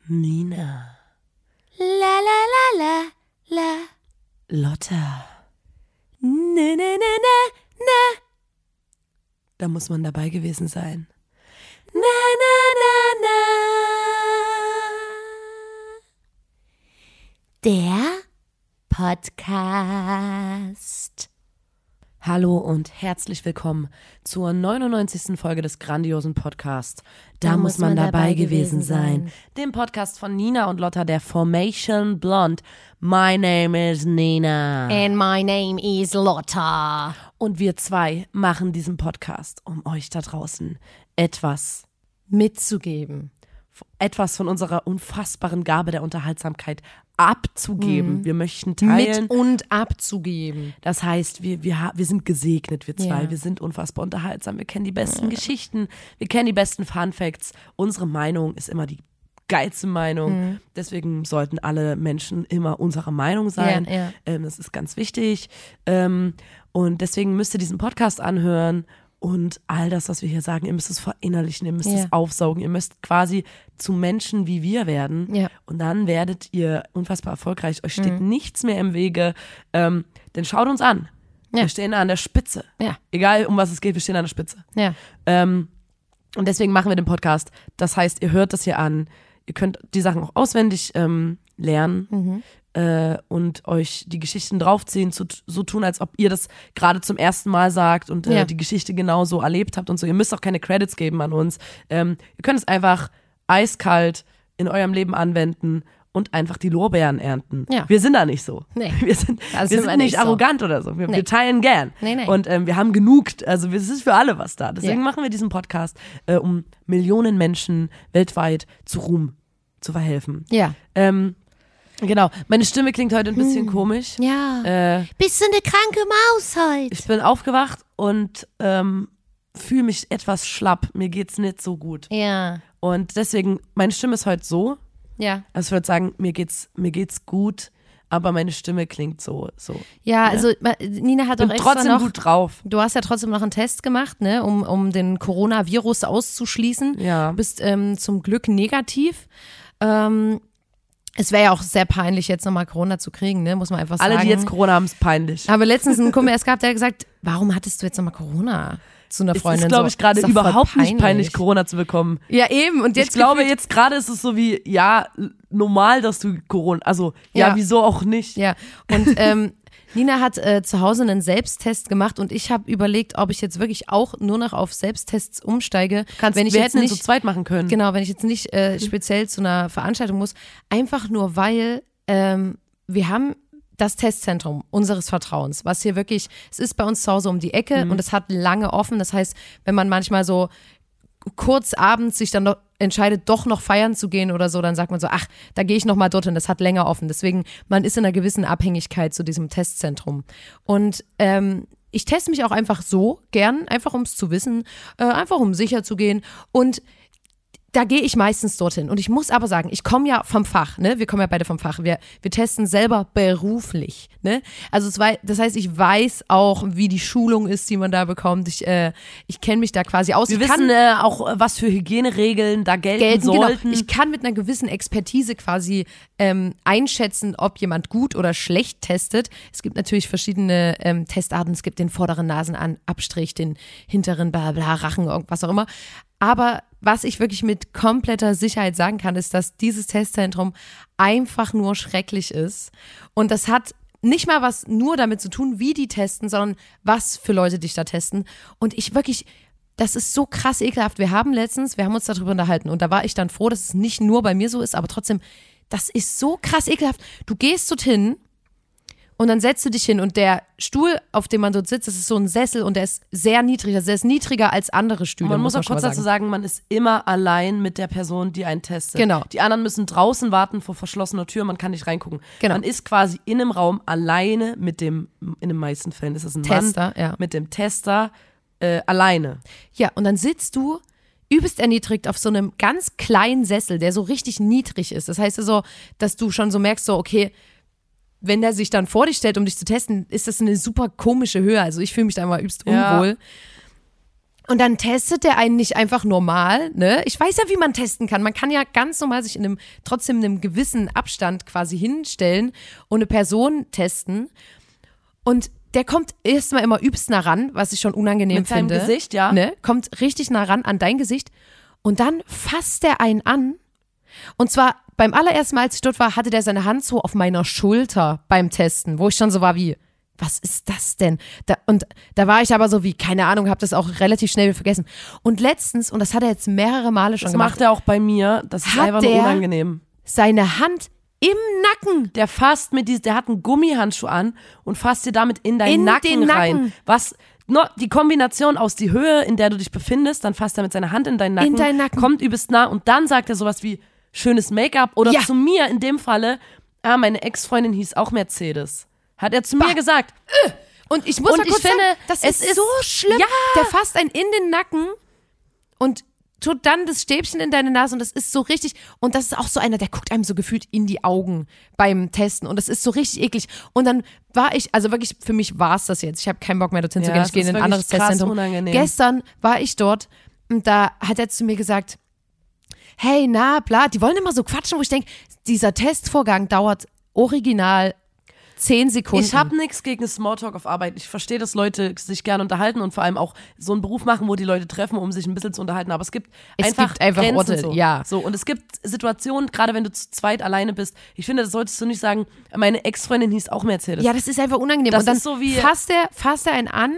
Nina. La la la la la. Lotta. Ne ne ne ne ne. Da muss man dabei gewesen sein. Na na na na. Der Podcast. Hallo und herzlich willkommen zur 99. Folge des grandiosen Podcasts. Da muss man dabei gewesen sein. Dem Podcast von Nina und Lotta, der Formation Blonde. My name is Nina. And my name is Lotta. Und wir zwei machen diesen Podcast, um euch da draußen etwas Mitzugeben. von unserer unfassbaren Gabe der Unterhaltsamkeit abzugeben. Wir möchten teilen. Mit und abzugeben. Das heißt, wir sind gesegnet, wir zwei. Ja. Wir sind unfassbar unterhaltsam. Wir kennen die besten Geschichten. Wir kennen die besten Fun Facts. Unsere Meinung ist immer die geilste Meinung. Deswegen sollten alle Menschen immer unserer Meinung sein. Ja. Das ist ganz wichtig. Und deswegen müsst ihr diesen Podcast anhören. Und all das, was wir hier sagen, ihr müsst es verinnerlichen, ihr müsst es aufsaugen, ihr müsst quasi zu Menschen wie wir werden. Ja. Und dann werdet ihr unfassbar erfolgreich. Euch steht nichts mehr im Wege. Denn schaut uns an. Ja. Wir stehen an der Spitze. Ja. Egal, um was es geht, wir stehen an der Spitze. Ja. Und deswegen machen wir den Podcast. Das heißt, ihr hört das hier an. Ihr könnt die Sachen auch auswendig lernen. Und euch die Geschichten draufziehen, so tun, als ob ihr das gerade zum ersten Mal sagt und die Geschichte genauso erlebt habt und so. Ihr müsst auch keine Credits geben an uns. Ihr könnt es einfach eiskalt in eurem Leben anwenden und einfach die Lorbeeren ernten. Ja. Wir sind da nicht so. Nee. Wir sind nicht arrogant oder so. Wir teilen gern. Nee. Und wir haben genug, also es ist für alle was da. Deswegen machen wir diesen Podcast, um Millionen Menschen weltweit zu Ruhm zu verhelfen. Ja. Genau, meine Stimme klingt heute ein bisschen komisch. Ja. Bist du eine kranke Maus heute? Ich bin aufgewacht und fühle mich etwas schlapp. Mir geht's nicht so gut. Ja. Und deswegen, meine Stimme ist heute so. Ja. Also ich würde sagen, mir geht's gut, aber meine Stimme klingt so. Ja, also Nina hat bin doch extra trotzdem noch, gut drauf. du hast ja trotzdem noch einen Test gemacht, ne, um den Coronavirus auszuschließen. Ja. Du bist zum Glück negativ. Es wäre ja auch sehr peinlich, jetzt nochmal Corona zu kriegen, ne? Muss man einfach sagen. Alle, die jetzt Corona haben, ist peinlich. Aber letztens einen Kumpel erst gehabt, der hat gesagt, warum hattest du jetzt nochmal Corona zu einer Freundin? Es ist, glaube ich, gerade Ist doch voll überhaupt nicht peinlich, Corona zu bekommen. Ja, eben. Und jetzt Ich glaube, jetzt gerade ist es so wie, normal, dass du Corona, also, wieso auch nicht? Ja, und Nina hat zu Hause einen Selbsttest gemacht und ich habe überlegt, ob ich jetzt wirklich auch nur noch auf Selbsttests umsteige. Wir hätten ihn zu zweit machen können. Genau, wenn ich jetzt nicht speziell zu einer Veranstaltung muss. Einfach nur, weil wir haben das Testzentrum unseres Vertrauens, was hier wirklich, es ist bei uns zu Hause um die Ecke und es hat lange offen. Das heißt, wenn man manchmal so kurz abends sich dann noch entscheidet, doch noch feiern zu gehen oder so, dann sagt man so, ach, da gehe ich noch mal dorthin, das hat länger offen. Deswegen, man ist in einer gewissen Abhängigkeit zu diesem Testzentrum. Und ich teste mich auch einfach so gern, einfach um es zu wissen, einfach um sicher zu gehen. Und da gehe ich meistens dorthin. Und ich muss aber sagen, ich komme ja vom Fach, ne? Wir kommen ja beide vom Fach. Wir testen selber beruflich, ne? Also das heißt, ich weiß auch, wie die Schulung ist, die man da bekommt. Ich kenne mich da quasi aus. Wir wissen auch, was für Hygieneregeln da gelten sollten. Genau. Ich kann mit einer gewissen Expertise quasi einschätzen, ob jemand gut oder schlecht testet. Es gibt natürlich verschiedene Testarten. Es gibt den vorderen Nasenabstrich, den hinteren Rachen, irgendwas auch immer. Aber was ich wirklich mit kompletter Sicherheit sagen kann, ist, dass dieses Testzentrum einfach nur schrecklich ist. Und das hat nicht mal was nur damit zu tun, wie die testen, sondern was für Leute dich da testen. Und das ist so krass ekelhaft. Wir haben uns darüber unterhalten und da war ich dann froh, dass es nicht nur bei mir so ist, aber trotzdem, das ist so krass ekelhaft. Du gehst dorthin und dann setzt du dich hin und der Stuhl, auf dem man dort sitzt, das ist so ein Sessel und der ist sehr niedrig, also der ist niedriger als andere Stühle. Man muss auch kurz dazu sagen, man ist immer allein mit der Person, die einen testet. Genau. Die anderen müssen draußen warten vor verschlossener Tür, man kann nicht reingucken. Genau. Man ist quasi in einem Raum alleine mit dem, in den meisten Fällen ist es ein Tester, Mann, ja. mit dem Tester alleine. Ja, und dann sitzt du übelst erniedrigt auf so einem ganz kleinen Sessel, der so richtig niedrig ist. Das heißt also, dass du schon so merkst, so okay, wenn der sich dann vor dich stellt, um dich zu testen, ist das eine super komische Höhe. Also ich fühle mich da immer übelst unwohl. Und dann testet der einen nicht einfach normal, ne? Ich weiß ja, wie man testen kann. Man kann ja ganz normal sich trotzdem in einem gewissen Abstand quasi hinstellen und eine Person testen. Und der kommt erstmal immer übelst nah ran, was ich schon unangenehm Mit seinem finde. Gesicht, ja. Ne? Kommt richtig nah ran an dein Gesicht. Und dann fasst der einen an. Und zwar beim allerersten Mal, als ich dort war, hatte der seine Hand so auf meiner Schulter beim Testen, wo ich schon so war wie, was ist das denn? Da war ich aber so wie, keine Ahnung, habe das auch relativ schnell vergessen. Und letztens, und das hat er jetzt mehrere Male schon gemacht. Das macht er auch bei mir, das ist einfach nur unangenehm. Seine Hand im Nacken. Der hat einen Gummihandschuh an und fasst dir damit in deinen Nacken rein. Die Kombination aus die Höhe, in der du dich befindest, dann fasst er mit seiner Hand in deinen Nacken, kommt übelst nah und dann sagt er sowas wie schönes Make-up oder zu mir in dem Falle, meine Ex-Freundin hieß auch Mercedes. Hat er zu mir gesagt. Und ich muss mal kurz sagen, das ist so schlimm. Ja. Der fasst einen in den Nacken und tut dann das Stäbchen in deine Nase und das ist so richtig, und das ist auch so einer, der guckt einem so gefühlt in die Augen beim Testen und das ist so richtig eklig. Und dann war ich, also wirklich, für mich war es das jetzt. Ich habe keinen Bock mehr dorthin zu gehen, ich gehe in ein anderes Testzentrum. Unangenehm. Gestern war ich dort und da hat er zu mir gesagt, hey, na, bla, die wollen immer so quatschen, wo ich denke, dieser Testvorgang dauert original 10 Sekunden. Ich habe nichts gegen Smalltalk auf Arbeit. Ich verstehe, dass Leute sich gerne unterhalten und vor allem auch so einen Beruf machen, wo die Leute treffen, um sich ein bisschen zu unterhalten. Aber es gibt einfach Grenzen Orte, so. Ja. So, und es gibt Situationen, gerade wenn du zu zweit alleine bist, ich finde, das solltest du nicht sagen, meine Ex-Freundin hieß auch Mercedes. Ja, das ist einfach unangenehm. Das und dann ist so wie fasst er einen an,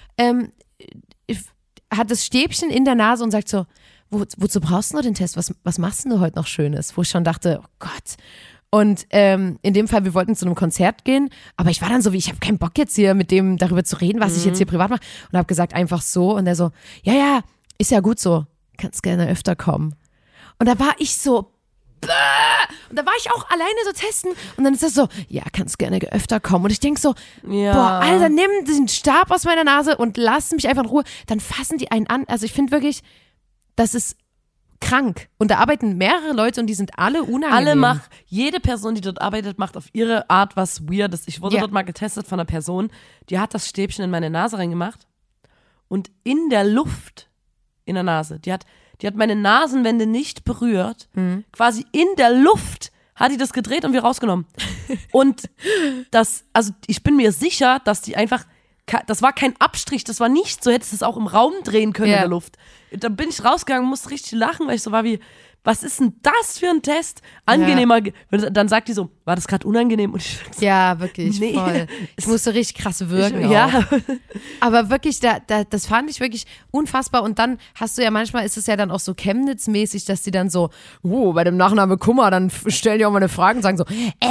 hat das Stäbchen in der Nase und sagt so, wozu brauchst du noch den Test? Was machst du heute noch Schönes? Wo ich schon dachte, oh Gott. Und in dem Fall, wir wollten zu einem Konzert gehen, aber ich war dann so wie, ich habe keinen Bock jetzt hier mit dem darüber zu reden, was ich jetzt hier privat mache, und habe gesagt einfach so, und er so, ja, ist ja gut so, kannst gerne öfter kommen. Und da war ich so, und da war ich auch alleine so testen und dann ist das so, ja, kannst gerne öfter kommen, und ich denke so, boah, Alter, nimm diesen Stab aus meiner Nase und lass mich einfach in Ruhe, dann fassen die einen an, also ich finde wirklich, das ist krank. Und da arbeiten mehrere Leute und die sind alle unangenehm. Jede Person, die dort arbeitet, macht auf ihre Art was Weirdes. Ich wurde dort mal getestet von einer Person, die hat das Stäbchen in meine Nase reingemacht und in der Luft in der Nase, die hat meine Nasenwände nicht berührt, quasi in der Luft hat die das gedreht und wir rausgenommen. Und ich bin mir sicher, dass die einfach, das war kein Abstrich, das war nicht so, hättest du es auch im Raum drehen können in der Luft. Da bin ich rausgegangen und musste richtig lachen, weil ich so war wie, was ist denn das für ein Test? Angenehmer. Ja. Dann sagt die so, war das gerade unangenehm? Und ich so, ja, wirklich, nee. Voll. Ich musste richtig krass wirken. Ja. Aber wirklich, das fand ich wirklich unfassbar. Und dann hast du ja, manchmal ist es ja dann auch so Chemnitz-mäßig, dass die dann so, bei dem Nachname Kummer, dann stellen die auch mal eine Frage und sagen so,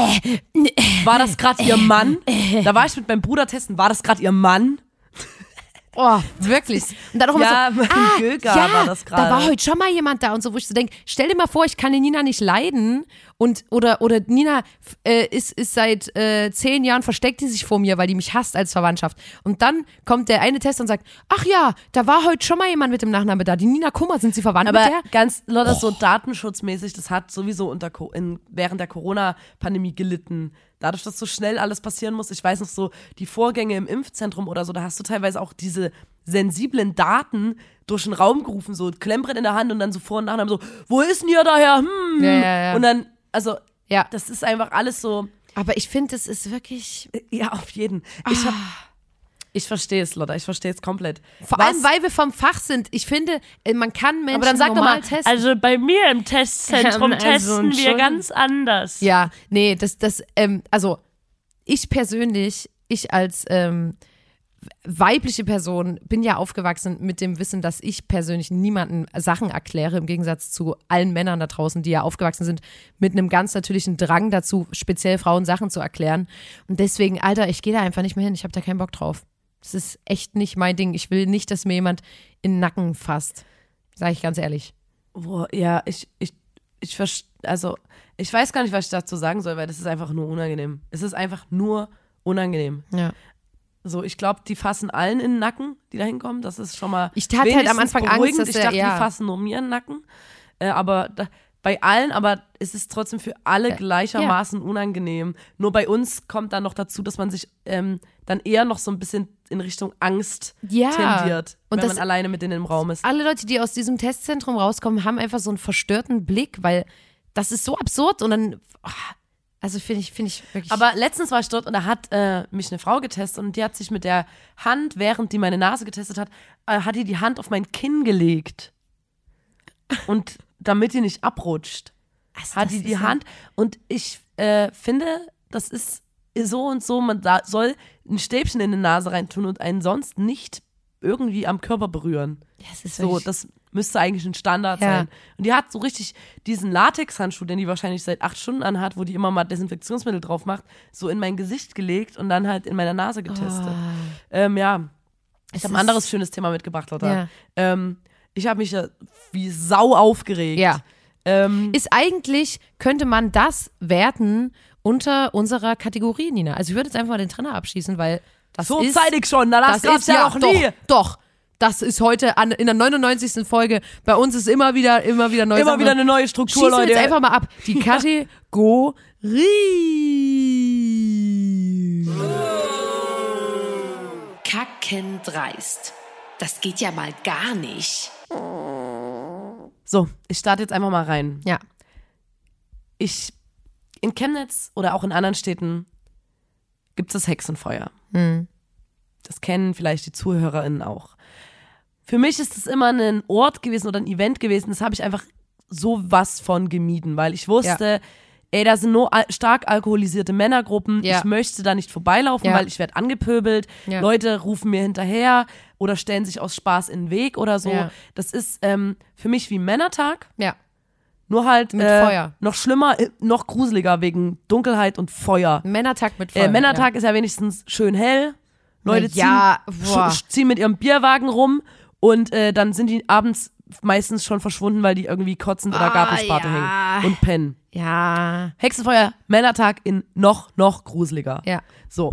war das gerade ihr Mann? Da war ich mit meinem Bruder testen, war das gerade ihr Mann? Oh, wirklich. Und dann auch immer so, Göger war das gerade. Da war heute schon mal jemand da und so, wo ich so denke, stell dir mal vor, ich kann die Nina nicht leiden oder Nina ist seit 10 Jahren, versteckt die sich vor mir, weil die mich hasst als Verwandtschaft. Und dann kommt der eine Tester und sagt, ach ja, da war heute schon mal jemand mit dem Nachnamen da, die Nina Kummer, sind sie verwandt mit der? Aber ganz, Leute, so datenschutzmäßig, das hat sowieso während der Corona-Pandemie gelitten. Dadurch, dass so schnell alles passieren muss, ich weiß noch so, die Vorgänge im Impfzentrum oder so, da hast du teilweise auch diese sensiblen Daten durch den Raum gerufen, so Klemmbrett in der Hand und dann so Vor- und Nachnamen so, wo ist denn ihr daher? Ja. Und dann, das ist einfach alles so. Aber ich finde, das ist wirklich. Ja, auf jeden. Ich verstehe es, Lotta, ich verstehe es komplett. Vor allem, weil wir vom Fach sind. Ich finde, man kann Menschen aber dann sag normal doch mal, testen. Also bei mir im Testzentrum testen wir ganz anders. Ja, nee, also ich persönlich, ich als weibliche Person bin ja aufgewachsen mit dem Wissen, dass ich persönlich niemanden Sachen erkläre, im Gegensatz zu allen Männern da draußen, die ja aufgewachsen sind mit einem ganz natürlichen Drang dazu, speziell Frauen Sachen zu erklären. Und deswegen, Alter, ich gehe da einfach nicht mehr hin. Ich habe da keinen Bock drauf. Das ist echt nicht mein Ding. Ich will nicht, dass mir jemand in den Nacken fasst. Sage ich ganz ehrlich. Boah, ja, ich weiß gar nicht, was ich dazu sagen soll, weil das ist einfach nur unangenehm. Es ist einfach nur unangenehm. Ja. So, ich glaube, die fassen allen in den Nacken, die da hinkommen. Das ist schon mal ich hatte halt am Anfang beruhigend. Angst, dass ich dachte, die fassen nur mir in den Nacken. Aber bei allen, aber es ist trotzdem für alle gleichermaßen unangenehm. Nur bei uns kommt dann noch dazu, dass man sich dann eher noch so ein bisschen in Richtung Angst tendiert, und wenn man alleine mit denen im Raum ist. Alle Leute, die aus diesem Testzentrum rauskommen, haben einfach so einen verstörten Blick, weil das ist so absurd und dann, also finde ich wirklich. Aber letztens war ich dort und da hat mich eine Frau getestet und die hat sich mit der Hand, während die meine Nase getestet hat, hat die Hand auf mein Kinn gelegt. Und damit die nicht abrutscht, hat die Hand. Und ich finde, das ist so und so, man soll ein Stäbchen in die Nase reintun und einen sonst nicht irgendwie am Körper berühren. Das ist so, das müsste eigentlich ein Standard sein. Und die hat so richtig diesen Latexhandschuh, den die wahrscheinlich seit 8 Stunden anhat, wo die immer mal Desinfektionsmittel drauf macht, so in mein Gesicht gelegt und dann halt in meiner Nase getestet. Ich habe ein anderes schönes Thema mitgebracht, Lotta. Ich habe mich ja wie Sau aufgeregt. Ja. Ist eigentlich, könnte man das werten unter unserer Kategorie, Nina. Also ich würde jetzt einfach mal den Trenner abschießen, weil das so ist... So zeitig schon, das gab's ja noch nie. Doch. Das ist heute in der 99. Folge. Bei uns ist immer wieder neue Immer wieder eine neue Struktur, Schießen Leute. Jetzt einfach mal ab. Die Kategorie. Kackendreist. Das geht ja mal gar nicht. So, ich starte jetzt einfach mal rein. Ja. In Chemnitz oder auch in anderen Städten gibt es das Hexenfeuer. Das kennen vielleicht die ZuhörerInnen auch. Für mich ist es immer ein Ort gewesen oder ein Event gewesen, das habe ich einfach sowas von gemieden, weil ich wusste, da sind nur stark alkoholisierte Männergruppen, ich möchte da nicht vorbeilaufen, weil ich werde angepöbelt, Leute rufen mir hinterher oder stellen sich aus Spaß in den Weg oder so. Das ist für mich wie Männertag. Ja. Nur halt mit Feuer. Noch schlimmer, noch gruseliger wegen Dunkelheit und Feuer. Männertag mit Feuer. Männertag ist ja wenigstens schön hell. Leute ziehen mit ihrem Bierwagen rum und dann sind die abends meistens schon verschwunden, weil die irgendwie kotzend oder Gartensparte hängen und pennen. Ja. Hexenfeuer, Männertag in noch gruseliger. Ja. So.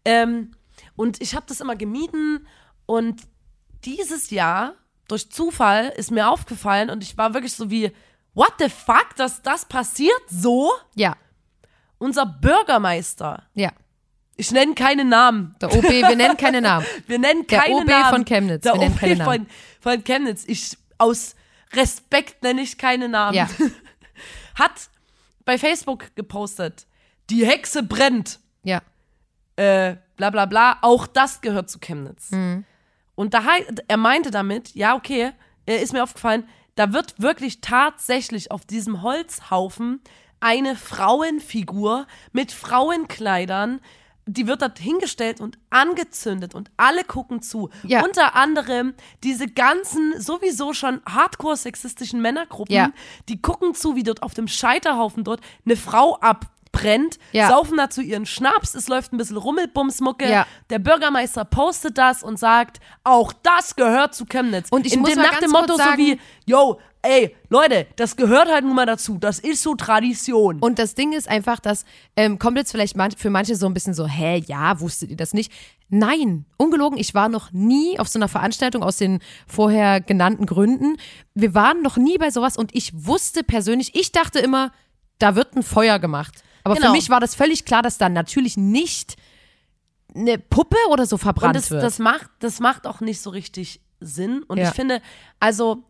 Und ich habe das immer gemieden und dieses Jahr, durch Zufall, ist mir aufgefallen und ich war wirklich so wie, what the fuck, dass das passiert so? Ja. Unser Bürgermeister. Ja. Ich nenne keine Namen. Der OB, wir nennen keine Namen. Wir nennen keine Namen. Der OB von Chemnitz. Der OB von Chemnitz. Aus Respekt nenne ich keine Namen. Ja. Hat bei Facebook gepostet, die Hexe brennt. Ja. Bla bla bla. Auch das gehört zu Chemnitz. Und er meinte damit, ja okay, ist mir aufgefallen, da wird wirklich tatsächlich auf diesem Holzhaufen eine Frauenfigur mit Frauenkleidern, die wird dort hingestellt und angezündet und alle gucken zu. Ja. Unter anderem diese ganzen sowieso schon hardcore-sexistischen Männergruppen, die gucken zu, wie dort auf dem Scheiterhaufen dort eine Frau abbrennt, saufen dazu ihren Schnaps, es läuft ein bisschen Rummelbumsmucke. Ja. Der Bürgermeister postet das und sagt, auch das gehört zu Chemnitz. Und ich muss mal nach dem Motto sagen, so wie, yo, ey, Leute, das gehört halt nun mal dazu. Das ist so Tradition. Und das Ding ist einfach, dass kommt jetzt vielleicht für manche so ein bisschen so, wusstet ihr das nicht? Nein, ungelogen, ich war noch nie auf so einer Veranstaltung aus den vorher genannten Gründen. Wir waren noch nie bei sowas und ich wusste persönlich, ich dachte immer, da wird ein Feuer gemacht. Aber für mich war das völlig klar, dass da natürlich nicht eine Puppe oder so verbrannt wird. Das macht auch nicht so richtig Sinn. Und ich finde, also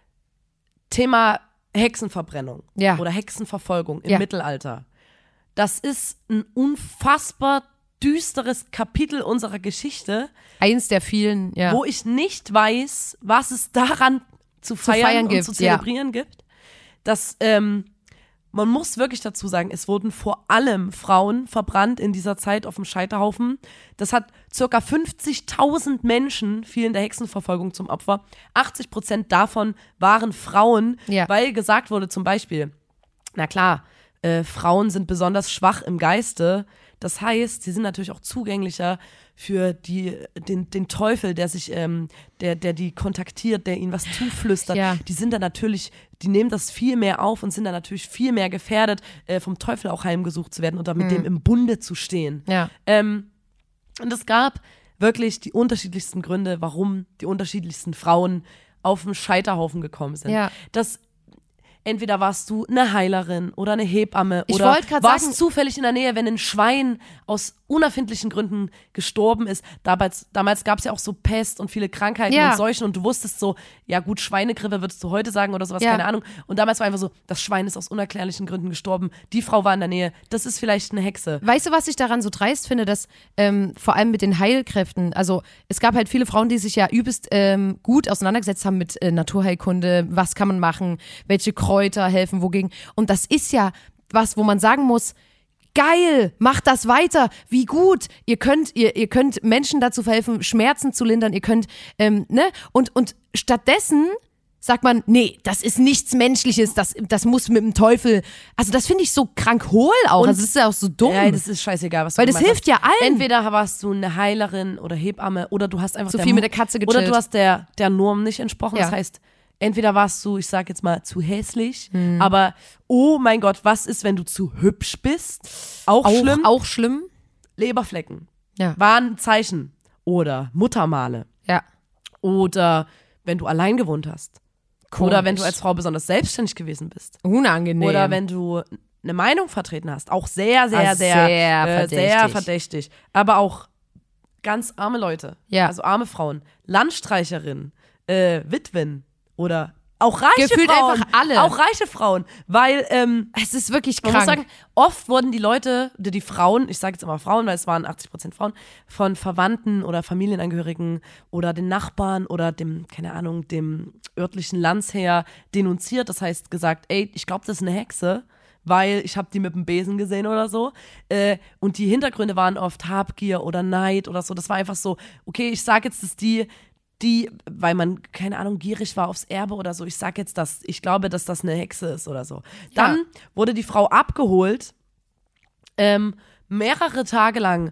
Thema Hexenverbrennung oder Hexenverfolgung im Mittelalter. Das ist ein unfassbar düsteres Kapitel unserer Geschichte. Eins der vielen, wo ich nicht weiß, was es daran zu feiern und zu zelebrieren gibt. Das, man muss wirklich dazu sagen, es wurden vor allem Frauen verbrannt in dieser Zeit auf dem Scheiterhaufen. Das hat ca. 50.000 Menschen fielen der Hexenverfolgung zum Opfer. 80% davon waren Frauen, weil gesagt wurde zum Beispiel, na klar, Frauen sind besonders schwach im Geiste. Das heißt, sie sind natürlich auch zugänglicher für den Teufel, der sich, der die kontaktiert, der ihnen was zuflüstert. Ja. Die sind dann natürlich, die nehmen das viel mehr auf und sind dann natürlich viel mehr gefährdet, vom Teufel auch heimgesucht zu werden oder mit dem im Bunde zu stehen. Ja. Und es gab wirklich die unterschiedlichsten Gründe, warum die unterschiedlichsten Frauen auf den Scheiterhaufen gekommen sind. Ja. entweder warst du eine Heilerin oder eine Hebamme Ich oder wollte grad warst sagen- zufällig in der Nähe, wenn ein Schwein aus unerfindlichen Gründen gestorben ist. Damals gab es ja auch so Pest und viele Krankheiten Ja. und Seuchen und du wusstest so, ja gut, Schweinegrippe würdest du heute sagen oder sowas, Ja. keine Ahnung. Und damals war einfach so, das Schwein ist aus unerklärlichen Gründen gestorben, die Frau war in der Nähe, das ist vielleicht eine Hexe. Weißt du, was ich daran so dreist finde, dass vor allem mit den Heilkräften, also es gab halt viele Frauen, die sich ja übelst gut auseinandergesetzt haben mit Naturheilkunde, was kann man machen, welche Kräuter helfen, wogegen. Und das ist ja was, wo man sagen muss, geil, macht das weiter, wie gut, ihr könnt Menschen dazu verhelfen, Schmerzen zu lindern, ihr könnt, ne, und stattdessen sagt man, nee, das ist nichts Menschliches, das muss mit dem Teufel, also das finde ich so krank hohl auch, Und- also das ist ja auch so dumm. Ja, das ist scheißegal, was du Weil das gemeint hilft ja hast. allen. Entweder warst du eine Heilerin oder Hebamme oder du hast einfach Zu viel mit der Katze oder gechillt. du hast der Norm nicht entsprochen. Ja. Das heißt, entweder warst du, ich sag jetzt mal, zu hässlich, aber oh mein Gott, was ist, wenn du zu hübsch bist? Auch schlimm. Auch schlimm. Leberflecken Ja. waren ein Zeichen. Oder Muttermale. Ja. Oder wenn du allein gewohnt hast. Oder wenn du Komisch. als Frau besonders selbstständig gewesen bist. Unangenehm. Oder wenn du eine Meinung vertreten hast. Auch sehr, sehr, Ah, sehr, sehr sehr verdächtig. Aber auch ganz arme Leute. Ja. Also arme Frauen. Landstreicherinnen, Witwen oder auch reiche Gefühlt Frauen. einfach alle. Auch reiche Frauen. Weil, es ist wirklich man krank. muss sagen, oft wurden die Leute, oder die Frauen, ich sage jetzt immer Frauen, weil es waren 80% Frauen, von Verwandten oder Familienangehörigen oder den Nachbarn oder dem, keine Ahnung, dem örtlichen Landsherr denunziert. Das heißt gesagt, ey, ich glaube, das ist eine Hexe, weil ich habe die mit dem Besen gesehen oder so. Und die Hintergründe waren oft Habgier oder Neid oder so. Das war einfach so, okay, ich sage jetzt, dass die, weil man, keine Ahnung, gierig war aufs Erbe oder so, ich sag jetzt, dass ich glaube, dass das eine Hexe ist oder so. Dann wurde die Frau abgeholt, mehrere Tage lang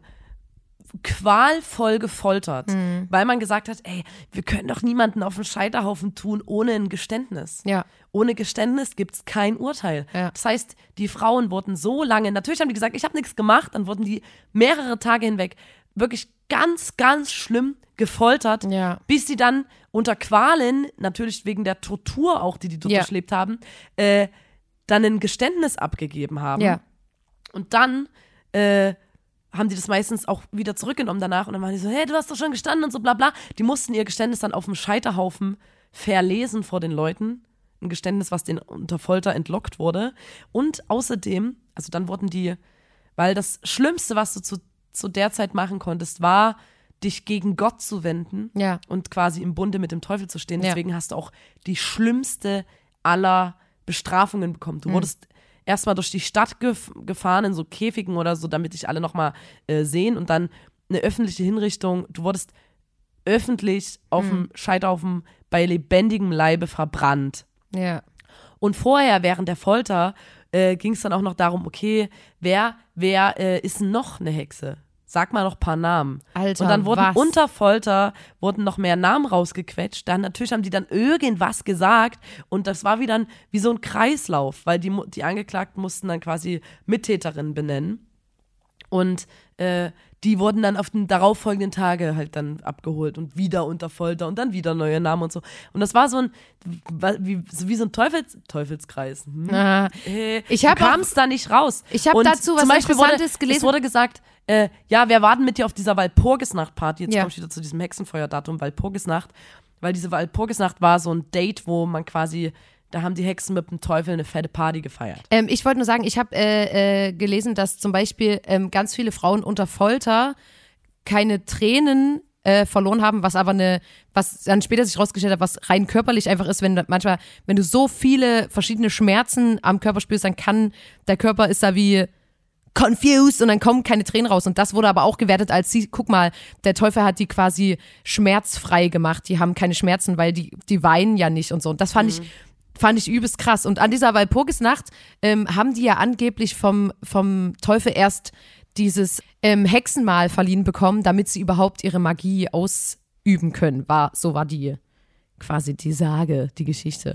qualvoll gefoltert, weil man gesagt hat, ey, wir können doch niemanden auf den Scheiterhaufen tun ohne ein Geständnis. Ja. Ohne Geständnis gibt's kein Urteil. Ja. Das heißt, die Frauen wurden so lange, natürlich haben die gesagt, ich habe nichts gemacht, dann wurden die mehrere Tage hinweg wirklich ganz, ganz schlimm gefoltert, Ja. bis sie dann unter Qualen, natürlich wegen der Tortur auch, die dort Ja. durchlebt haben, dann ein Geständnis abgegeben haben. Ja. Und dann haben die das meistens auch wieder zurückgenommen danach und dann waren die so, hey, du hast doch schon gestanden und so bla bla. Die mussten ihr Geständnis dann auf dem Scheiterhaufen verlesen vor den Leuten. Ein Geständnis, was denen unter Folter entlockt wurde. Und außerdem, also dann wurden die, weil das Schlimmste, was du zu der Zeit machen konntest, war, dich gegen Gott zu wenden Ja. und quasi im Bunde mit dem Teufel zu stehen. Ja. Deswegen hast du auch die schlimmste aller Bestrafungen bekommen. Du wurdest erstmal durch die Stadt gefahren in so Käfigen oder so, damit dich alle nochmal sehen und dann eine öffentliche Hinrichtung. Du wurdest öffentlich auf dem Scheiterhaufen bei lebendigem Leibe verbrannt. Ja. Und vorher, während der Folter, ging es dann auch noch darum, okay, wer ist denn noch eine Hexe? Sag mal noch ein paar Namen. Alter, und dann wurden was? unter Folter noch mehr Namen rausgequetscht. Dann natürlich haben die dann irgendwas gesagt und das war wieder wie so ein Kreislauf, weil die Angeklagten mussten dann quasi Mittäterinnen benennen. Und die wurden dann auf den darauffolgenden Tage halt dann abgeholt und wieder unter Folter und dann wieder neue Namen und so. Und das war so wie so ein Teufelskreis. Ah. Ich Du hab auch- kamst da nicht raus. Ich hab Und dazu was zum Beispiel Interessantes gelesen. Es wurde gesagt, ja, wer war denn mit dir auf dieser Walpurgisnacht-Party? Jetzt Ja. komme ich wieder zu diesem Hexenfeuerdatum, Walpurgisnacht. Weil diese Walpurgisnacht war so ein Date, wo man quasi, da haben die Hexen mit dem Teufel eine fette Party gefeiert. Ich wollte nur sagen, ich habe gelesen, dass zum Beispiel ganz viele Frauen unter Folter keine Tränen verloren haben, was dann später sich rausgestellt hat, was rein körperlich einfach ist, wenn du so viele verschiedene Schmerzen am Körper spürst, dann kann der Körper ist da wie confused und dann kommen keine Tränen raus. Und das wurde aber auch gewertet als, guck mal, der Teufel hat die quasi schmerzfrei gemacht. Die haben keine Schmerzen, weil die weinen ja nicht und so. Und das fand ich übelst krass. Und an dieser Walpurgisnacht haben die ja angeblich vom Teufel erst dieses Hexenmal verliehen bekommen, damit sie überhaupt ihre Magie ausüben können. So war die quasi die Sage, die Geschichte.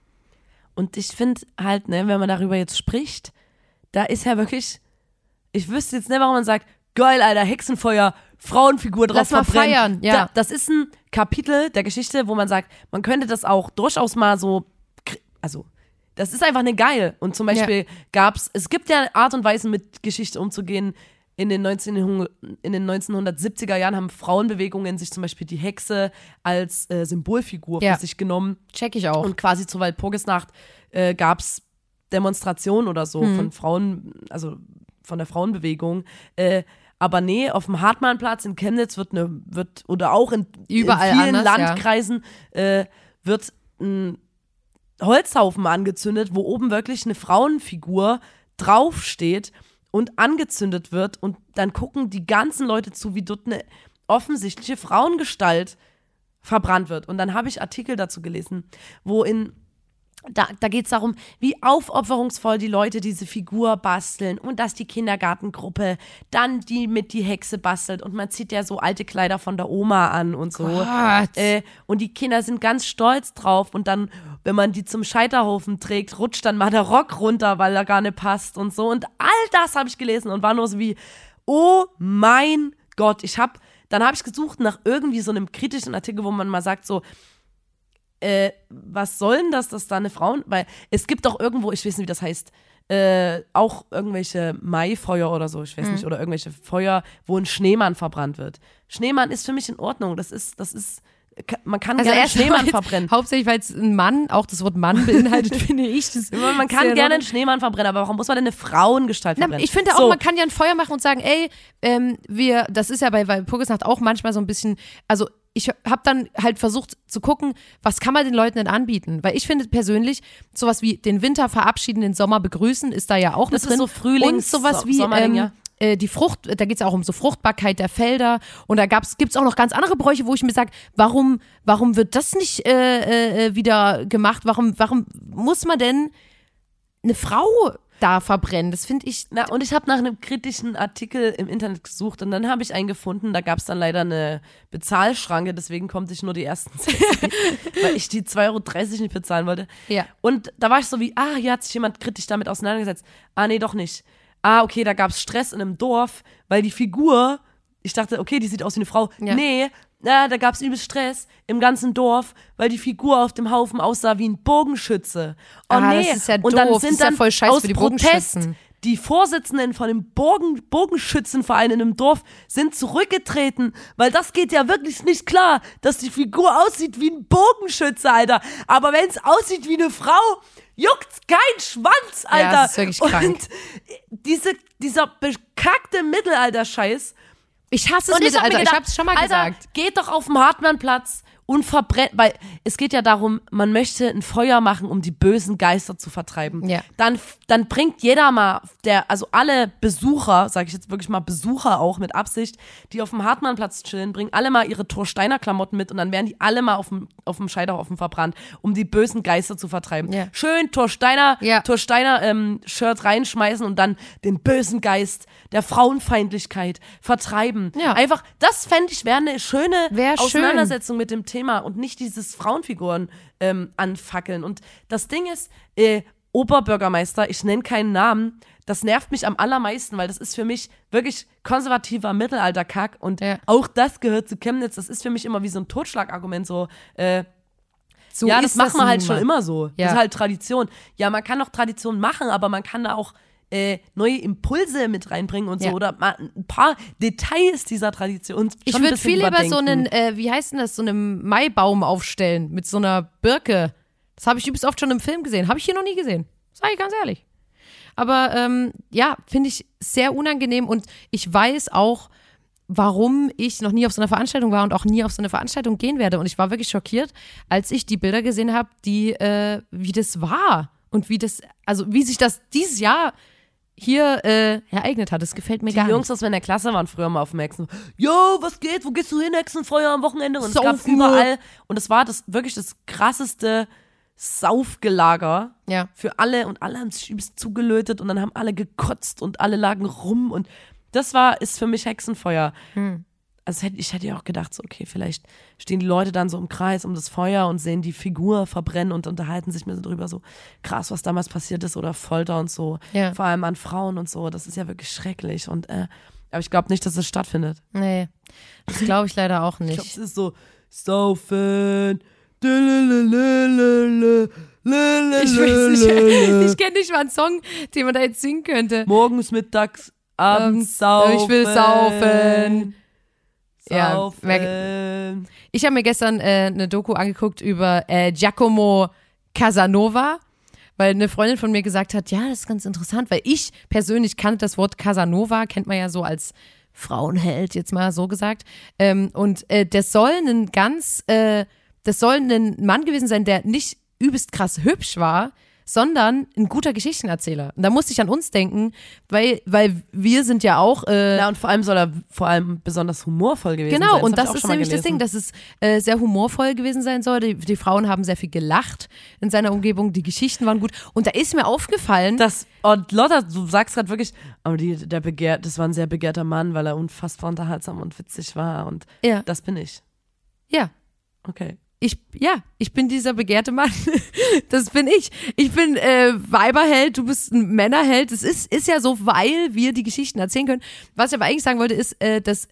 Und ich finde halt, ne, wenn man darüber jetzt spricht, da ist ja wirklich, ich wüsste jetzt nicht, warum man sagt, geil, Alter, Hexenfeuer, Frauenfigur drauf Lass mal verbrennen. feiern, ja. Das ist ein Kapitel der Geschichte, wo man sagt, man könnte das auch durchaus mal so, also das ist einfach eine geil. Und zum Beispiel es gibt ja Art und Weisen, mit Geschichte umzugehen. In den 1970er Jahren haben Frauenbewegungen sich zum Beispiel die Hexe als Symbolfigur für sich genommen. Check ich auch. Und quasi zur Walpurgisnacht gab es Demonstrationen oder so von Frauen, also von der Frauenbewegung. Aber nee, auf dem Hartmannplatz in Chemnitz wird oder auch in vielen anders, Landkreisen wird ein Holzhaufen angezündet, wo oben wirklich eine Frauenfigur draufsteht und angezündet wird und dann gucken die ganzen Leute zu, wie dort eine offensichtliche Frauengestalt verbrannt wird. Und dann habe ich Artikel dazu gelesen, wo da geht es darum, wie aufopferungsvoll die Leute diese Figur basteln und dass die Kindergartengruppe dann die Hexe bastelt und man zieht ja so alte Kleider von der Oma an und so. Und die Kinder sind ganz stolz drauf und dann, wenn man die zum Scheiterhaufen trägt, rutscht dann mal der Rock runter, weil er gar nicht passt und so. Und all das habe ich gelesen und war nur so wie, oh mein Gott, dann habe ich gesucht nach irgendwie so einem kritischen Artikel, wo man mal sagt so, was soll denn das, dass da eine Frauen, weil es gibt doch irgendwo, ich weiß nicht, wie das heißt, auch irgendwelche Maifeuer oder so, ich weiß nicht, oder irgendwelche Feuer, wo ein Schneemann verbrannt wird. Schneemann ist für mich in Ordnung, man kann gerne einen Schneemann verbrennen. Hauptsächlich, weil es ein Mann, auch das Wort Mann beinhaltet, finde ich. Man kann gerne einen Schneemann verbrennen, aber warum muss man denn eine Frauengestalt verbrennen? Ich finde auch, man kann ja ein Feuer machen und sagen, ey, das ist ja bei Walpurgisnacht auch manchmal so ein bisschen, also ich habe dann halt versucht zu gucken, was kann man den Leuten denn anbieten? Weil ich finde persönlich, sowas wie den Winter verabschieden, den Sommer begrüßen, ist da ja auch mit drin. Das ist so Frühlings-, und sowas wie die Frucht, da geht es auch um so Fruchtbarkeit der Felder. Und da gibt's auch noch ganz andere Bräuche, wo ich mir sage, warum wird das nicht wieder gemacht? Warum muss man denn eine Frau da verbrennen? Das finde ich. Und ich habe nach einem kritischen Artikel im Internet gesucht und dann habe ich einen gefunden, da gab es dann leider eine Bezahlschranke, deswegen konnte ich nur die ersten 6, weil ich die 2,30 € nicht bezahlen wollte. Ja. Und da war ich so wie, hier hat sich jemand kritisch damit auseinandergesetzt. Nee, doch nicht. Okay, da gab es Stress in einem Dorf, weil die Figur, ich dachte, okay, die sieht aus wie eine Frau. Ja. Nee, da gab es übelst Stress im ganzen Dorf, weil die Figur auf dem Haufen aussah wie ein Bogenschütze. Nee, das ist ja und dann doof. sind Das ist ja dann voll scheiße aus für die Protest Bogenschützen. die Vorsitzenden von dem Bogenschützenverein in einem Dorf sind zurückgetreten, weil das geht ja wirklich nicht klar, dass die Figur aussieht wie ein Bogenschütze, Alter. Aber wenn es aussieht wie eine Frau, juckt's kein Schwanz, Alter. Ja, das ist wirklich krank. Und dieser bekackte Mittelalter-Scheiß. Ich hasse es Mittelalter, ich hab's schon mal gesagt. Alter, geht doch auf den Hartmannplatz und verbrennt, weil es geht ja darum, man möchte ein Feuer machen, um die bösen Geister zu vertreiben. Ja. Dann bringt jeder mal, also alle Besucher, sage ich jetzt wirklich mal Besucher auch mit Absicht, die auf dem Hartmannplatz chillen, bringen alle mal ihre Thorsteiner Klamotten mit und dann werden die alle mal auf dem Scheiterhaufen verbrannt, um die bösen Geister zu vertreiben. Ja. Schön Thorsteiner Shirt reinschmeißen und dann den bösen Geist der Frauenfeindlichkeit vertreiben. Ja. Einfach, das fände ich wäre eine schöne Auseinandersetzung schön. mit dem Thema und nicht dieses Frauenfiguren anfackeln. Und das Ding ist, Oberbürgermeister, ich nenne keinen Namen, das nervt mich am allermeisten, weil das ist für mich wirklich konservativer Mittelalterkack und auch das gehört zu Chemnitz. Das ist für mich immer wie so ein Totschlagargument, so das macht man halt schon immer so. Ja. Das ist halt Tradition. Ja, man kann auch Tradition machen, aber man kann da auch neue Impulse mit reinbringen und so oder mal ein paar Details dieser Tradition. Ich würde viel lieber so einen, wie heißt denn das, so einen Maibaum aufstellen mit so einer Birke. Das habe ich übrigens oft schon im Film gesehen. Habe ich hier noch nie gesehen. Sage ich ganz ehrlich. Aber finde ich sehr unangenehm und ich weiß auch, warum ich noch nie auf so einer Veranstaltung war und auch nie auf so eine Veranstaltung gehen werde. Und ich war wirklich schockiert, als ich die Bilder gesehen habe, wie das war und wie sich das dieses Jahr hier ereignet hat. Das gefällt mir gar nicht. Die Jungs aus meiner Klasse waren früher mal auf dem Hexen. Jo, was geht? Wo gehst du hin? Hexenfeuer am Wochenende? Und es gab überall. Und es war wirklich das krasseste Saufgelager für alle. Und alle haben sich übelst zugelötet und dann haben alle gekotzt und alle lagen rum. Und das ist für mich Hexenfeuer. Also ich hätte ja auch gedacht, so, okay, vielleicht stehen die Leute dann so im Kreis um das Feuer und sehen die Figur verbrennen und unterhalten sich mir so drüber, so krass, was damals passiert ist oder Folter und so. Ja. Vor allem an Frauen und so. Das ist ja wirklich schrecklich. Und aber ich glaube nicht, dass es stattfindet. Nee, das glaube ich leider auch nicht. Ich glaube, es ist so saufen, Ich kenne nicht mal einen Song, den man da jetzt singen könnte. Morgens, mittags, abends saufen. Ich will saufen. Ja, Saufen. ich habe mir gestern eine Doku angeguckt über Giacomo Casanova, weil eine Freundin von mir gesagt hat, ja, das ist ganz interessant, weil ich persönlich kannte das Wort Casanova, kennt man ja so als Frauenheld, jetzt mal so gesagt. Und das soll ein Mann gewesen sein, der nicht übelst krass hübsch war, sondern ein guter Geschichtenerzähler. Und da musste ich an uns denken, weil wir sind ja auch und vor allem soll er besonders humorvoll gewesen sein. Genau, und das ist nämlich das Ding, dass es sehr humorvoll gewesen sein soll. Die Frauen haben sehr viel gelacht in seiner Umgebung, die Geschichten waren gut. Und da ist mir aufgefallen, und Lotta, du sagst gerade wirklich, aber das war ein sehr begehrter Mann, weil er unfassbar unterhaltsam und witzig war. Und das bin ich. Ja. Okay. Ich bin dieser begehrte Mann. Das bin ich. Ich bin Weiberheld, du bist ein Männerheld. Es ist ja so, weil wir die Geschichten erzählen können. Was ich aber eigentlich sagen wollte, ist, dass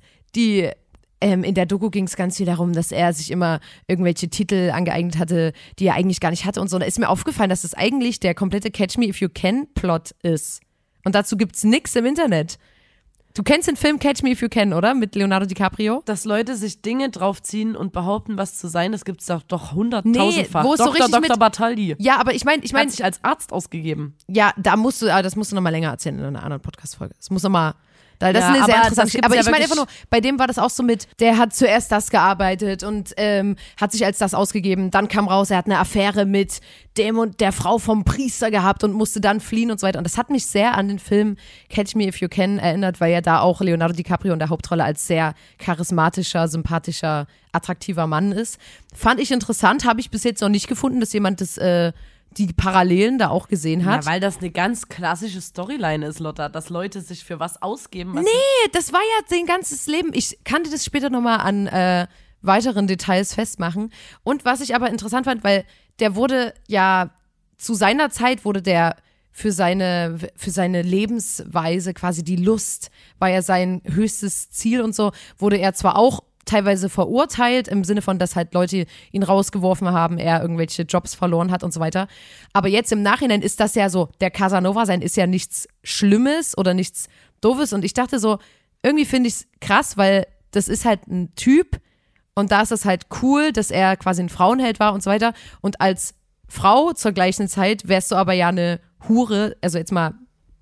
in der Doku ging es ganz viel darum, dass er sich immer irgendwelche Titel angeeignet hatte, die er eigentlich gar nicht hatte und so. Da ist mir aufgefallen, dass das eigentlich der komplette Catch Me If You Can Plot ist. Und dazu gibt's nichts im Internet. Du kennst den Film Catch Me If You Can, oder? Mit Leonardo DiCaprio? Dass Leute sich Dinge draufziehen und behaupten, was zu sein, das gibt's doch 100.000-fach. Nee, wo es so richtig Dr. Barthaldi. Ja, aber ich meine, hat sich als Arzt ausgegeben. Ja, das musst du noch mal länger erzählen in einer anderen Podcast-Folge. Das muss noch mal, das ist eine sehr interessante Geschichte. Aber ich meine einfach nur, bei dem war das auch so mit, der hat zuerst das gearbeitet und hat sich als das ausgegeben. Dann kam raus, er hat eine Affäre mit dem und der Frau vom Priester gehabt und musste dann fliehen und so weiter. Und das hat mich sehr an den Film Catch Me If You Can erinnert, weil ja da auch Leonardo DiCaprio in der Hauptrolle als sehr charismatischer, sympathischer, attraktiver Mann ist. Fand ich interessant, habe ich bis jetzt noch nicht gefunden, dass jemand die Parallelen da auch gesehen hat. Ja, weil das eine ganz klassische Storyline ist, Lotta, dass Leute sich für was ausgeben. Das war ja sein ganzes Leben. Ich kann dir das später nochmal an weiteren Details festmachen. Und was ich aber interessant fand, weil der wurde ja, zu seiner Zeit wurde der für seine Lebensweise, quasi die Lust, war ja sein höchstes Ziel und so, wurde er zwar auch teilweise verurteilt, im Sinne von, dass halt Leute ihn rausgeworfen haben, er irgendwelche Jobs verloren hat und so weiter. Aber jetzt im Nachhinein ist das ja so, der Casanova sein ist ja nichts Schlimmes oder nichts Doofes. Und ich dachte so, irgendwie finde ich es krass, weil das ist halt ein Typ und da ist es halt cool, dass er quasi ein Frauenheld war und so weiter. Und als Frau zur gleichen Zeit wärst du aber ja eine Hure, also jetzt mal,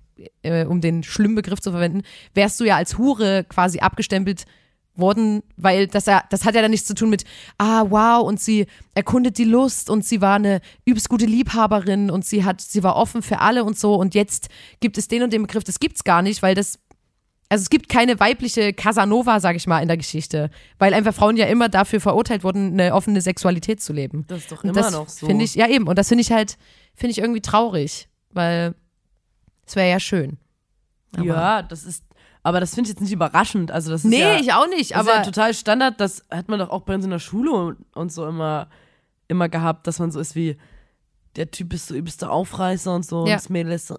um den schlimmen Begriff zu verwenden, wärst du ja als Hure quasi abgestempelt worden, weil das hat ja dann nichts zu tun mit, wow, und sie erkundet die Lust und sie war eine übelst gute Liebhaberin und sie war offen für alle und so und jetzt gibt es den und den Begriff, das gibt's gar nicht, weil es gibt keine weibliche Casanova, sag ich mal, in der Geschichte, weil einfach Frauen ja immer dafür verurteilt wurden, eine offene Sexualität zu leben. Das ist doch immer noch so. Finde ich, ja eben, und das finde ich irgendwie traurig, weil es wäre ja schön. Aber das finde ich jetzt nicht überraschend. Also das ist ich auch nicht. Das ist ja total Standard. Das hat man doch auch bei uns in der Schule und so immer gehabt, dass man so ist wie, der Typ ist so übelster Aufreißer und so. Ja. Und das Mädel ist so,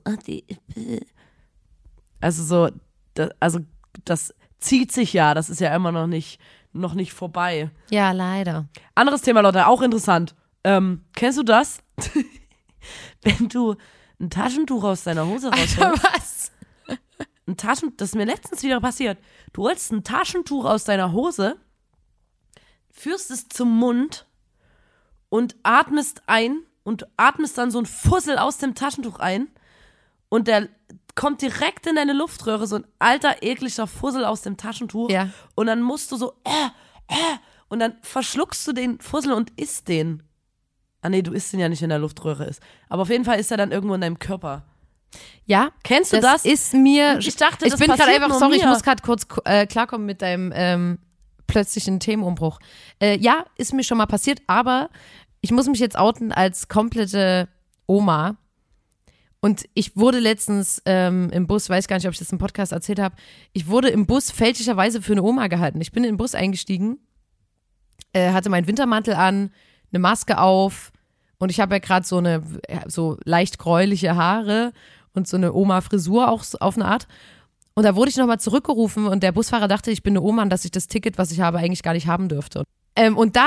also so, das zieht sich ja. Das ist ja immer noch nicht vorbei. Ja, leider. Anderes Thema, Leute, auch interessant. Kennst du das? Wenn du ein Taschentuch aus deiner Hose rausholst. Was? Das ist mir letztens wieder passiert. Du holst ein Taschentuch aus deiner Hose, führst es zum Mund und atmest ein und atmest dann so ein Fussel aus dem Taschentuch ein und der kommt direkt in deine Luftröhre, so ein alter, ekliger Fussel aus dem Taschentuch. Ja. Und dann musst du so und dann verschluckst du den Fussel und isst den. Nee, du isst den ja nicht, wenn der Luftröhre ist. Aber auf jeden Fall ist er dann irgendwo in deinem Körper. Ja, kennst du das? Ist mir. Ich dachte, ich das bin gerade einfach, sorry, mir. ich muss gerade kurz klarkommen mit deinem plötzlichen Themenumbruch. Ja, ist mir schon mal passiert, aber ich muss mich jetzt outen als komplette Oma. Und ich wurde letztens im Bus, weiß gar nicht, ob ich das im Podcast erzählt habe, ich wurde im Bus fälschlicherweise für eine Oma gehalten. Ich bin in den Bus eingestiegen, hatte meinen Wintermantel an, eine Maske auf und ich habe ja gerade so leicht gräuliche Haare und so eine Oma-Frisur auch auf eine Art. Und da wurde ich nochmal zurückgerufen und der Busfahrer dachte, ich bin eine Oma und dass ich das Ticket, was ich habe, eigentlich gar nicht haben dürfte. Und da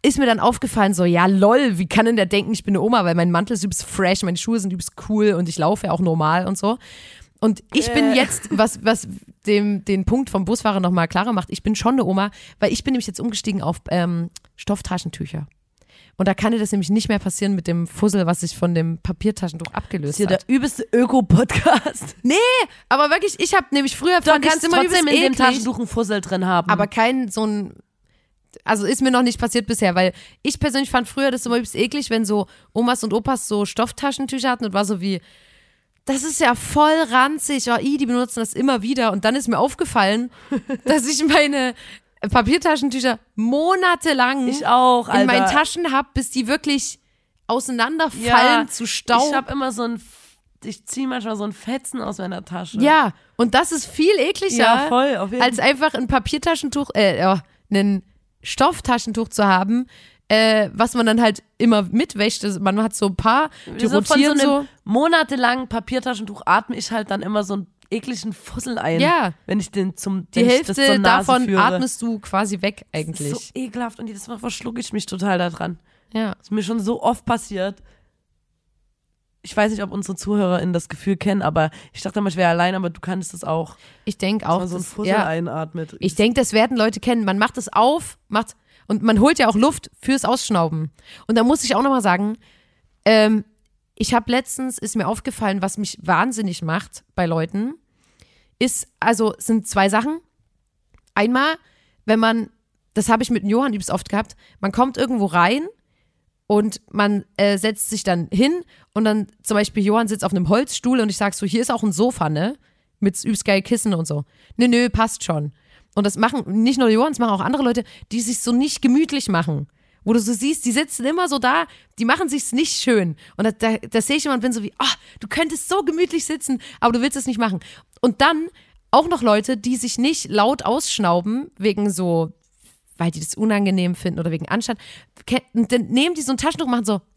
ist mir dann aufgefallen, so, ja, lol, wie kann denn der denken, ich bin eine Oma, weil mein Mantel ist übelst fresh, meine Schuhe sind übelst cool und ich laufe ja auch normal und so. Und ich bin jetzt, was den Punkt vom Busfahrer nochmal klarer macht, ich bin schon eine Oma, weil ich bin nämlich jetzt umgestiegen auf Stofftaschentücher. Und da kann dir das nämlich nicht mehr passieren mit dem Fussel, was sich von dem Papiertaschentuch abgelöst Das hat. ist hier der übelste Öko-Podcast. Nee, aber wirklich, ich habe nämlich früher Du kannst immer trotzdem in dem eklig, Taschentuch einen Fussel drin haben. aber kein so ein, also ist mir noch nicht passiert bisher, weil ich persönlich fand früher das immer übelst eklig, wenn so Omas und Opas so Stofftaschentücher hatten und war so wie, das ist ja voll ranzig, oh, die benutzen das immer wieder. Und dann ist mir aufgefallen, dass ich meine Papiertaschentücher monatelang ich auch, Alter. in meinen Taschen habe, bis die wirklich auseinanderfallen zu Staub. Ich habe immer ich ziehe manchmal so ein Fetzen aus meiner Tasche. Ja, und das ist viel ekliger, Ja, voll, auf jeden als einfach ein Papiertaschentuch, ein Stofftaschentuch zu haben, was man dann halt immer mitwäscht. Man hat so ein paar, die so rotieren von so einem so. monatelangen Papiertaschentuch atme ich halt dann immer so einen ekligen Fussel ein. Ja. Wenn ich den Die das Hälfte zur Nase davon führe. atmest du quasi weg Das eigentlich. ist so ekelhaft und jedes Mal verschlucke ich mich total da dran. Ja. Das ist mir schon so oft passiert. Ich weiß nicht, ob unsere ZuhörerInnen das Gefühl kennen, aber ich dachte immer, ich wäre allein, aber du kannst es auch. Ich denke Dass auch. man so einen das- Fussel ja. einatmet. Ich denke, das werden Leute kennen. Man macht es auf, und man holt ja auch Luft fürs Ausschnauben. Und da muss ich auch nochmal sagen, ich habe letztens, ist mir aufgefallen, was mich wahnsinnig macht bei Leuten, sind zwei Sachen. Einmal, wenn man, das habe ich mit dem Johann übelst oft gehabt, man kommt irgendwo rein und man setzt sich dann hin und dann zum Beispiel Johann sitzt auf einem Holzstuhl und ich sag so, hier ist auch ein Sofa, ne? Mit übelst geil Kissen und so. Nö, passt schon. Und das machen nicht nur Johann, das machen auch andere Leute, die sich so nicht gemütlich machen. Wo du so siehst, die sitzen immer so da, die machen sich's nicht schön. Und da sehe ich immer und bin so wie, du könntest so gemütlich sitzen, aber du willst es nicht machen. Und dann auch noch Leute, die sich nicht laut ausschnauben, wegen so, weil die das unangenehm finden oder wegen Anstand. Und dann nehmen die so ein Taschentuch und machen so.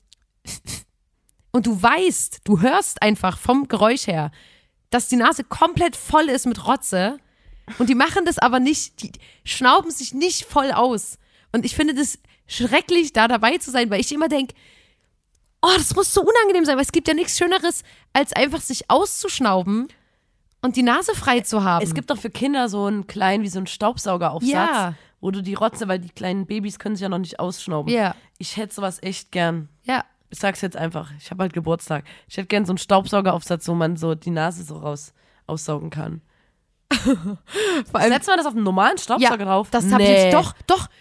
Und du weißt, du hörst einfach vom Geräusch her, dass die Nase komplett voll ist mit Rotze. Und die machen das aber nicht, die schnauben sich nicht voll aus. Und ich finde das schrecklich, da dabei zu sein, weil ich immer denke, das muss so unangenehm sein, weil es gibt ja nichts Schöneres, als einfach sich auszuschnauben und die Nase frei zu haben. Es gibt doch für Kinder so einen kleinen, wie so einen Staubsaugeraufsatz, Ja. wo du die Rotze, weil die kleinen Babys können sich ja noch nicht ausschnauben. Ja. Ich hätte sowas echt gern. Ja. Ich sag's jetzt einfach, ich habe halt Geburtstag. Ich hätte gern so einen Staubsaugeraufsatz, wo man so die Nase so aussaugen kann. Vor allem, Setzt man das auf einen normalen Staubsauger drauf? das habe ich doch,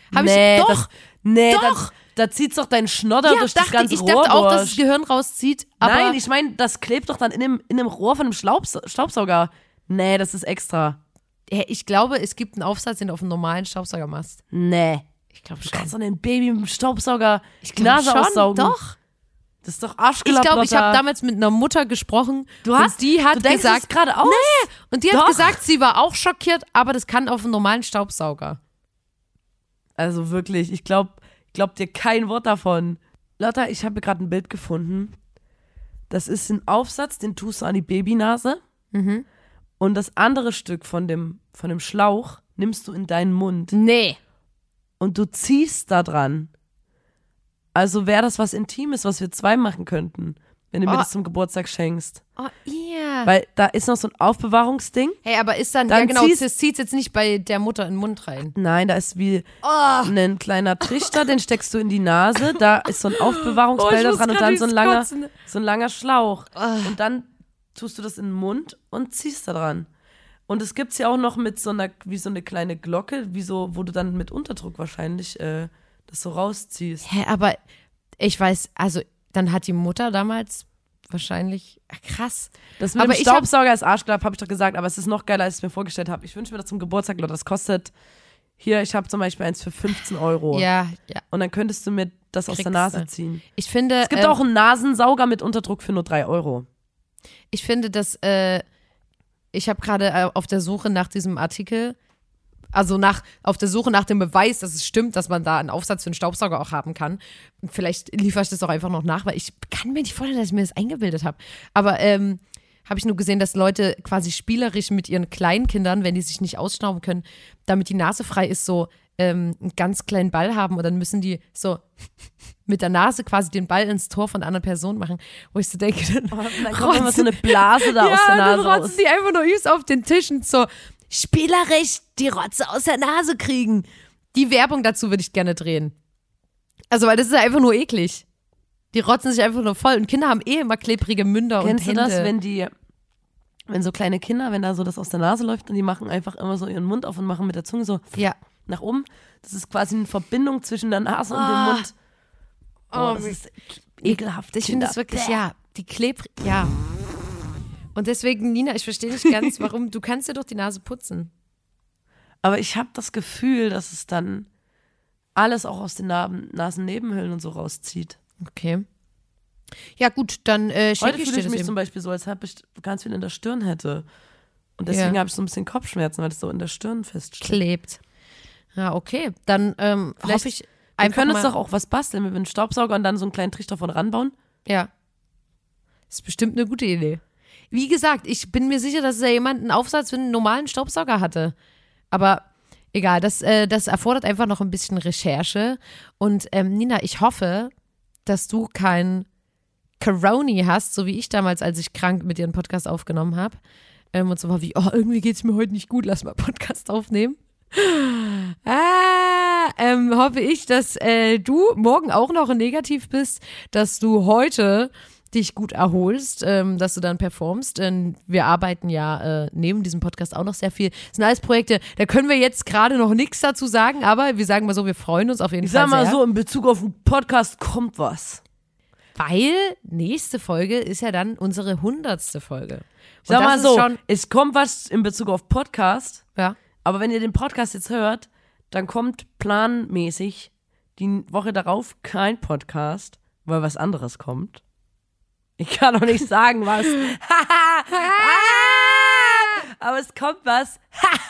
Da zieht's doch deinen Schnodder durch das ganze ich Rohr dachte auch, dass durch. das Gehirn rauszieht, aber Nein, ich meine, das klebt doch dann in dem Rohr von einem Staubsauger. Nee, das ist extra. ich glaube, es gibt einen Aufsatz, den du auf einen normalen Staubsauger machst. Nee. Ich glaube Du kannst doch ein Baby mit dem Staubsauger die glaub Nase schon, aussaugen. doch. Das ist doch Ich Arschgelapp, glaube, ich Lotta. habe damals mit einer Mutter gesprochen Du hast, und die hat du denkst gesagt, es gerade aus? nee, und die hat Doch. gesagt, sie war auch schockiert, aber das kann auf einen normalen Staubsauger. Also wirklich, ich glaub dir kein Wort davon. Lotta, ich habe gerade ein Bild gefunden. Das ist ein Aufsatz, den tust du an die Babynase. Und das andere Stück von dem Schlauch nimmst du in deinen Mund. Nee. Und du ziehst da dran. Also wäre das was Intimes, was wir zwei machen könnten, wenn du mir das zum Geburtstag schenkst. Oh, yeah. Weil da ist noch so ein Aufbewahrungsding. Hey, aber ist dann, Dann ja genau, ziehst- das zieht jetzt nicht bei der Mutter in den Mund rein. Nein, da ist wie ein kleiner Trichter, den steckst du in die Nase. Da ist so ein Aufbewahrungsbehälter dran und dann so ein langer Schlauch. Und dann tust du das in den Mund und ziehst da dran. Und es gibt's ja auch noch mit so einer, wie so eine kleine Glocke, wo du dann mit Unterdruck wahrscheinlich das so rausziehst. Hä, aber ich weiß, also dann hat die Mutter damals wahrscheinlich, krass. Das mit Aber dem ich hab- Staubsauger ist Arschgelapp, habe ich doch gesagt, aber es ist noch geiler, als ich es mir vorgestellt habe. Ich wünsche mir das zum Geburtstag, Leute. Das kostet, hier, ich habe zum Beispiel eins für 15 €. Ja. Und dann könntest du mir das aus der Kriegst Nase du. ziehen. Ich finde, Es gibt auch einen Nasensauger mit Unterdruck für nur 3 €. ich finde, dass ich habe gerade auf der Suche nach diesem Artikel, also auf der Suche nach dem Beweis, dass es stimmt, dass man da einen Aufsatz für einen Staubsauger auch haben kann. Und vielleicht liefere ich das auch einfach noch nach, weil ich kann mir nicht vorstellen, dass ich mir das eingebildet habe. Aber habe ich nur gesehen, dass Leute quasi spielerisch mit ihren Kleinkindern, wenn die sich nicht ausschnauben können, damit die Nase frei ist, so einen ganz kleinen Ball haben und dann müssen die so mit der Nase quasi den Ball ins Tor von der anderen Person machen, wo ich so denke, dann kommt immer so eine Blase da aus der Nase dann rotzen die einfach nur übelst auf den Tisch und so spielerisch die Rotze aus der Nase kriegen. Die Werbung dazu würde ich gerne drehen. Also, weil das ist ja einfach nur eklig. Die rotzen sich einfach nur voll und Kinder haben immer klebrige Münder und Hände. Kennst du das, wenn so kleine Kinder, wenn da so das aus der Nase läuft und die machen einfach immer so ihren Mund auf und machen mit der Zunge so nach oben? Das ist quasi eine Verbindung zwischen der Nase und dem Mund. Das ist ekelhaft. Ich finde das wirklich, die Und deswegen, Nina, ich verstehe nicht ganz, warum, du kannst dir doch die Nase putzen. Aber ich habe das Gefühl, dass es dann alles auch aus den Nasennebenhöhlen und so rauszieht. Okay. Ja gut, dann Heute schenke ich fühle dir ich mich das zum Beispiel so, als ob ich ganz viel in der Stirn hätte. Und deswegen habe ich so ein bisschen Kopfschmerzen, weil es so in der Stirn feststeht. Klebt. Ja, okay. Dann hoffe ich wir können uns doch auch was basteln mit einem Staubsauger und dann so einen kleinen Trichter von ranbauen. Ja. Das ist bestimmt eine gute Idee. Wie gesagt, ich bin mir sicher, dass da jemand einen Aufsatz für einen normalen Staubsauger hatte. Aber egal, das erfordert einfach noch ein bisschen Recherche. Und Nina, ich hoffe, dass du kein Corona hast, so wie ich damals, als ich krank mit dir einen Podcast aufgenommen habe. Und so war wie, irgendwie geht es mir heute nicht gut, lass mal Podcast aufnehmen. Hoffe ich, dass du morgen auch noch negativ bist, dass du heute dich gut erholst, dass du dann performst. Denn wir arbeiten ja neben diesem Podcast auch noch sehr viel. Das sind alles Projekte, da können wir jetzt gerade noch nichts dazu sagen, aber wir sagen mal so, wir freuen uns auf jeden Fall sehr. Ich sag mal so, in Bezug auf den Podcast kommt was. Weil nächste Folge ist ja dann unsere 100. Folge. Ich sag mal so, es kommt was in Bezug auf Podcast. Ja. Aber wenn ihr den Podcast jetzt hört, dann kommt planmäßig die Woche darauf kein Podcast, weil was anderes kommt. Ich kann auch nicht sagen, was. Aber es kommt was.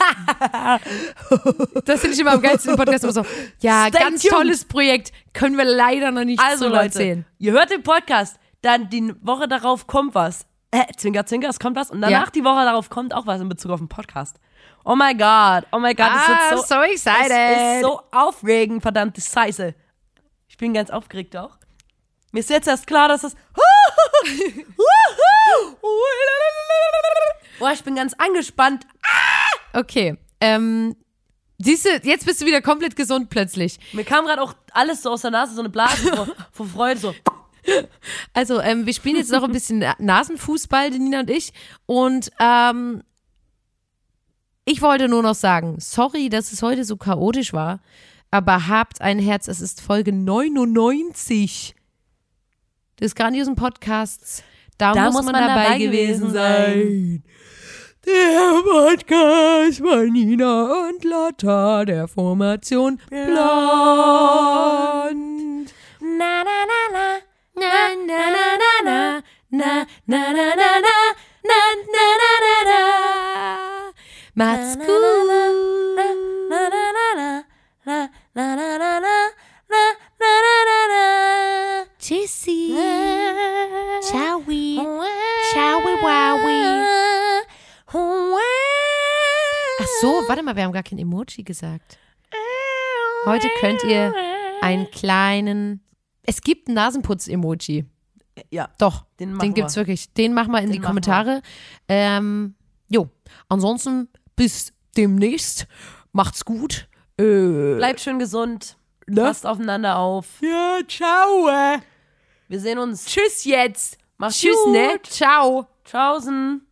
Das finde ich immer am geilsten im Podcast. Immer so, ja, Stay ganz tuned. Tolles Projekt. Können wir leider noch nicht Also drüber Leute, erzählen. ihr hört den Podcast, dann die Woche darauf kommt was. Zwinker, zwinker, es kommt was. Und danach die Woche darauf kommt auch was in Bezug auf den Podcast. Oh my God, das wird so excited. Das ist so aufregend, verdammte Scheiße. Ich bin ganz aufgeregt auch. Mir ist jetzt erst klar, dass das Boah, ich bin ganz angespannt. Okay, siehst du, jetzt bist du wieder komplett gesund plötzlich. Mir kam gerade auch alles so aus der Nase, so eine Blase vor Freude, so. Also, wir spielen jetzt noch ein bisschen Nasenfußball, die Nina und ich. Und ich wollte nur noch sagen, sorry, dass es heute so chaotisch war, aber habt ein Herz, es ist Folge 99 des grandiosen Podcasts. Da muss man dabei gewesen sein. Der Podcast von Nina und Lotta, der Formation Blond. Na, na, na, na. Na, na, na, na, na, na, na, na, na, na, na, na, na, na. Macht's gut. Tschüssi. Ciao. Ciao, wowi. Ach so, warte mal, wir haben gar kein Emoji gesagt. Heute könnt ihr einen kleinen... Es gibt ein Nasenputz-Emoji. Ja. Doch, Den gibt's wirklich. Den machen wir in die Kommentare. Ansonsten bis demnächst. Macht's gut. Bleibt schön gesund. Passt aufeinander auf. Ja, ciao. Wir sehen uns. Tschüss jetzt. Macht's Tschüss, gut. ne? Ciao. Tschaußen.